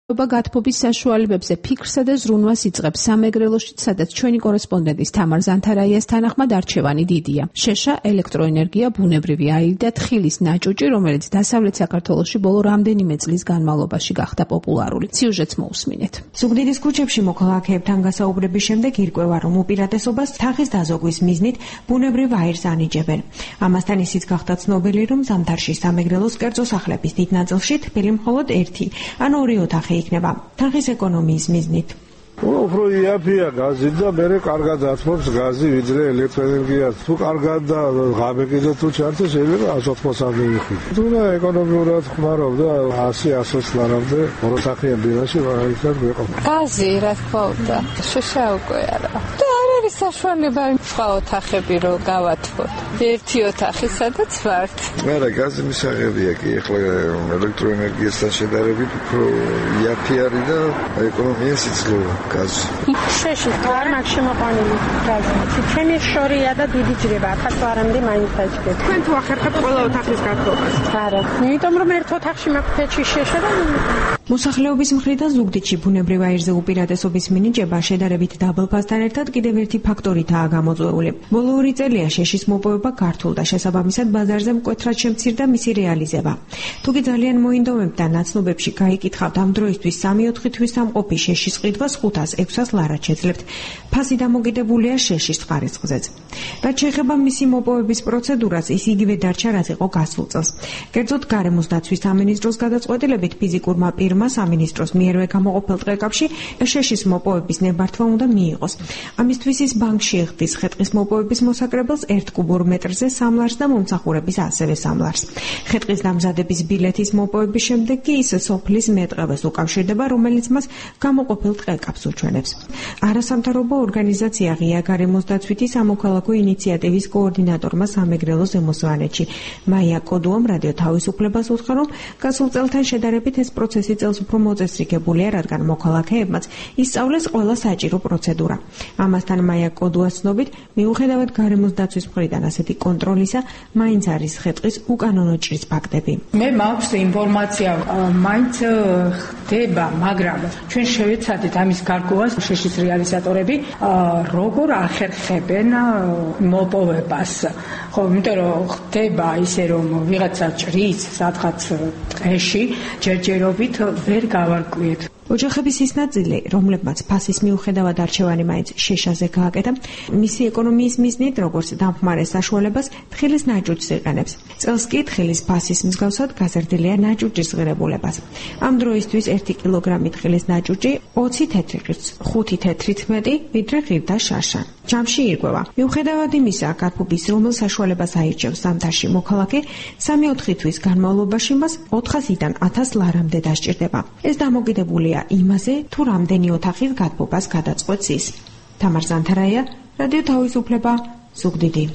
გათბობის საშუალებებზე ფიქრსა და ზრუნვას იწყებს სამეგრელოშიც, სადაც ჩვენი კორესპონდენტის თამარ ზანთარაიას თანახმად არჩევანი დიდია. შეშა, ელექტროენერგია, ბუნებრივი აირი და თხილის ნაჭუჭი, რომელიც დასავლეთ საქართველოში ბოლო რამდენიმე წლის განმავლობაში გახდა პოპულარული. სიუჟეტს მოусმინეთ. ზუგდიდის ქუჩებში მოქალაქეებთან გასაუბრების შემდეგ ირკვევა, რომ უპირატესობას თაღის დაზოგვის მიზნით ბუნებრივ აირს ანიჭებენ. ამასთან ისიც გახდა ცნობილი, რომ ზამთარში სამეგრელოს კერძო სახლების დიდ ნაწილში თბილი მხოლოდ ერთი, ან ორი ოთახი იქნება თაღის ეკონომიის მიზნით. უფრო იაფია გაზი და მერე კარგად ათმობს გაზი ვიდრე ელექტროენერგია. თუ კარგად და ღამე კიდე თუ ჩართოს შეიძლება 180 მიხრი. თუნდა ეკონომიურად ხმარობდა 100-120 ლარამდე ოროთახიან ბინაში მაგალითად გვეყოფა. გაზი რა თქმა უნდა შეშა უკვე არა. და არ არის საშუალება სხვა ოთახები რომ გავათბოთ. ერთი ოთახი სადაც ვართ. არა გაზი მისაღებია კი ახლა ელექტროენერგიასთან შედარებით უფრო იაფი არის და ეკონომიას იძლევა. შეში არ მაქვს შემოყვანილი გაზი. ჩემი შორია და დიდი ჯრება 1000 ლარამდე მაინც აჭდეთ. თქვენ თუ ახერხებთ ყველა ოთახის გათბობას? არა. იმიტომ რომ ერთ ოთახში მაქვს ფეჩი შეშა და მოსახლეობის მხრიდან ზუგდიდში ბუნებრივ აირზე უპირატესობის მინიჭება შედარებით დაბალფასთან ერთად კიდევ ერთი ფაქტორითაა გამოწვეული. ბოლო 2 წელია შეშის მოპოვება გართულ და შესაბამისად ბაზარზე მკვეთრად შემცირდა მისი რეალიზება. თუკი ძალიან მოინდომებთ და ნაცნობებში გაიკითხავთ ამ დროისთვის 3-4 თვის სამყოფი შეშის ყიდვას 500-600 ლარად შეძლებთ. ფასი დამოკიდებულია შეშის ხარისხზეც. რაც შეეხება მისი მოპოვების პროცედურას, ის იგივე დარჩა, რაც იყო გასულ წელს. კერძოდ გარემოს დაცვის სამინისტროს გადაწყვეტილებით ფიზიკურმა პირმა სამინისტროს მიერვე გამოყოფილ ტყეკაპში შეშის მოპოვების ნებართვა უნდა მიიღოს. ამისთვის ის ბანკში იხდის ხეტყის მოპოვების მოსაკრებელს 1 კუბურ მეტრზე 3 ლარს და მომსახურების ასევე 3 ლარს. ხეტყის დამზადების ბილეთის მოპოვების შემდეგ კი ის სოფლის მეტყევეს უკავშირდება, რომელიც მას გამოყოფილ ტყეკაპს უჩვენებს. არასამთავრობო ორგანიზაცია ღია გარემოს დაცვითი სამოქალაქო ინიციატივის კოორდინატორმა სამეგრელოს ზემოსვანეთში მაია კოდუამ რადიო თავისუფლებას უთხრა, რომ გასულ წელთან შედარებით ეს პროცესი წელს უფრო მოწესრიგებულია, რადგან მოქალაქეებმაც ისწავლეს ყველა საჭირო პროცედურა. ამასთან მაია კოდუას ცნობით, მიუხედავად გარემოს დაცვის მხრიდან ასეთი კონტროლისა, მაინც არის ხეტყის უკანონო ჭრის ფაქტები. მე მაქვს ინფორმაცია, მაინც ხდება, მაგრამ ჩვენ შევეცადეთ ამის გარკვევას შეშის რეალიზატორები როგორ ახერხებენ მოპოვებას. ხო, იმიტომ რომ ხდება ისე რომ ვიღაცა ჭრის სადღაც ტყეში ჯერჯერობით ვერ გავარკვიეთ. ოჯახების ის ნაწილი, რომლებმაც ფასის მიუხედავად არჩევანი მაინც შეშაზე გააკეთა, მისი ეკონომიის მიზნით, როგორც დამხმარე საშუალებას, თხილის ნაჭუჭს იყენებს. წელს კი თხილის ფასის მსგავსად გაზრდილია ნაჭუჭის ღირებულებას. ამ დროისთვის 1 კილოგრამი თხილის ნაჭუჭი 20 თეთრი ღირს, 5 თეთრით მეტი, ვიდრე ღირდა შაშა. ჯამში ირკვევა. მიუხედავად იმისა, გათბობის რომელ საშუალებას აირჩევს ზამთარში მოქალაქე, 3-4 თვის განმავლობაში მას 400-დან 1000 ლარამდე დასჭირდება. ეს დამოკიდებულია იმაზე, თუ რამდენი ოთახის გათბობას გადაწყვეტს ის. თამარ ზანთარაია, რადიო თავისუფლება, ზუგდიდი.